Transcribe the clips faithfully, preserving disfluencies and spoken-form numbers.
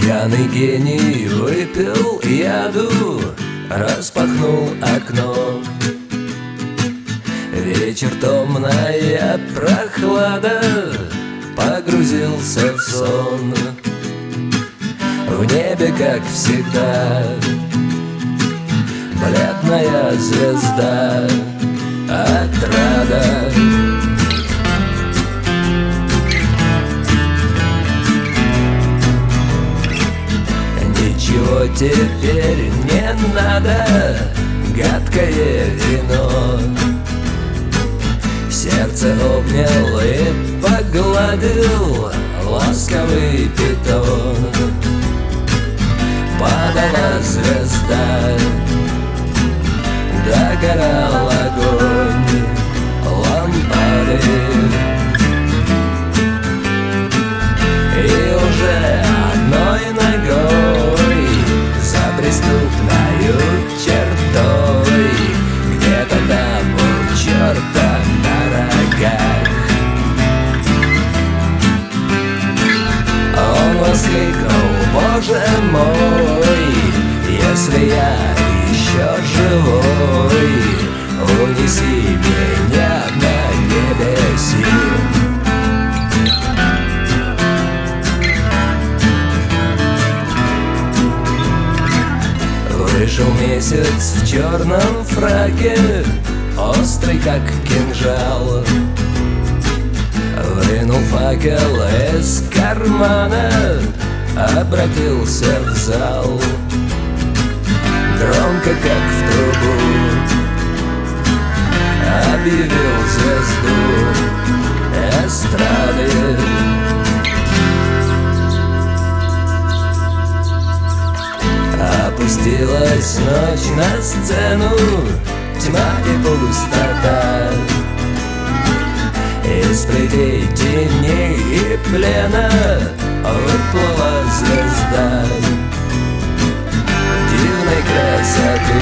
Пьяный гений выпил яду, распахнул окно. Вечер томная прохлада, погрузился в сон. В небе, как всегда, бледная звезда, отрада. Ничего теперь не надо, гадкое вино. Сердце обнял и погладил ласковый питон. Падала звезда, догорал огонь лампады. И уже одной ногой за преступною чертой, где-то там у черта на рогах, он воскликнул: Боже мой, если я еще живой, унеси меня на небеси. Вышел месяц в черном фраке, острый как кинжал. Вынул факел из кармана, обратился в зал. Громко, как в трубу, объявил звезду эстрады. Опустилась ночь на сцену, тьма и пустота. Из плетей теней и плена выплыла звезда дивной красоты,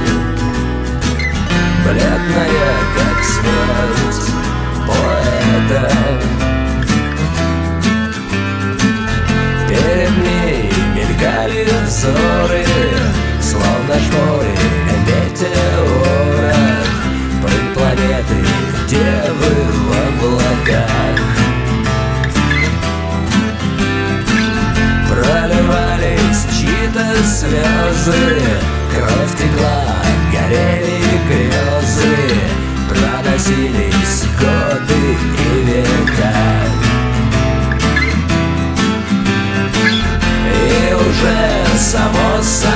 бледная, как смерть поэта. Перед ней мелькали взоры, словно шпоры метеоров, пыль планеты девы в облаках. Проливались чьи-то слезы, кровь текла, горели грезы, проносились годы и века. И уже само собой